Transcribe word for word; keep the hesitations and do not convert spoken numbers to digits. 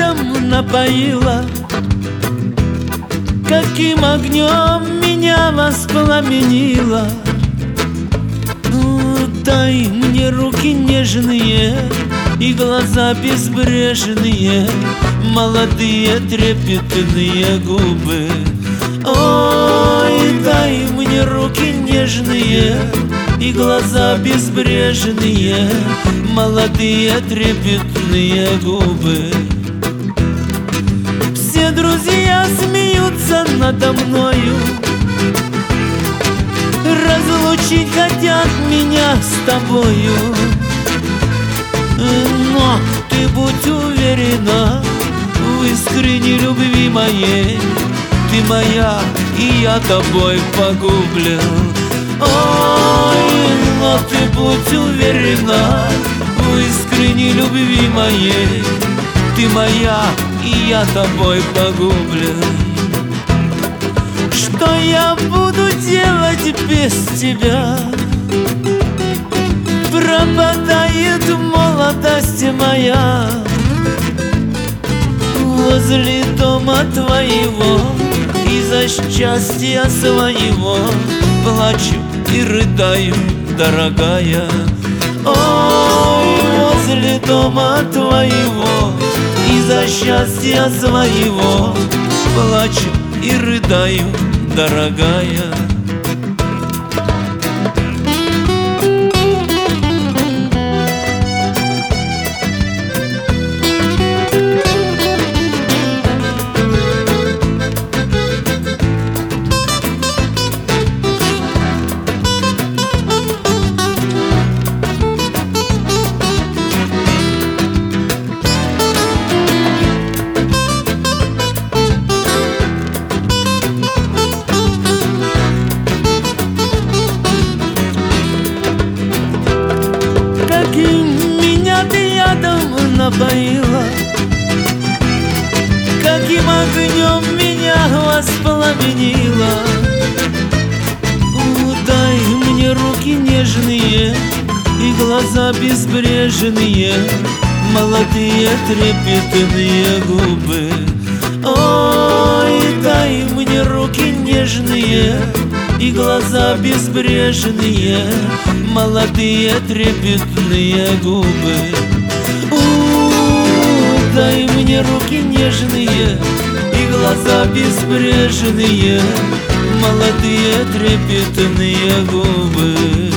ядом напоила, каким огнем меня воспламенила. Ну, дай мне руки нежные и глаза безбрежные, молодые трепетные губы. Ой, дай мне руки нежные и глаза безбрежные, молодые трепетные губы. Все друзья смеются надо мною, разлучить хотят меня с тобою. Но ты будь уверена в искренней любви моей, ты моя, и я тобой погублен. Ой, но ты будь уверена в искренней любви моей, ты моя, и я тобой погублен. Что я буду делать без тебя? Пропадает молодость моя. Возле дома твоего из-за счастья своего плачу и рыдаю, дорогая. Ой, возле дома твоего из-за счастья своего плачу и рыдаю, дорогая. Меня ты ядом напоила, каким огнем меня воспламенила. Дай мне руки нежные и глаза безбрежные, молодые трепетные губы. Ой, дай мне руки нежные и глаза безбрежные, молодые трепетные губы. У-у-у, дай мне руки нежные и глаза безбрежные, молодые трепетные губы.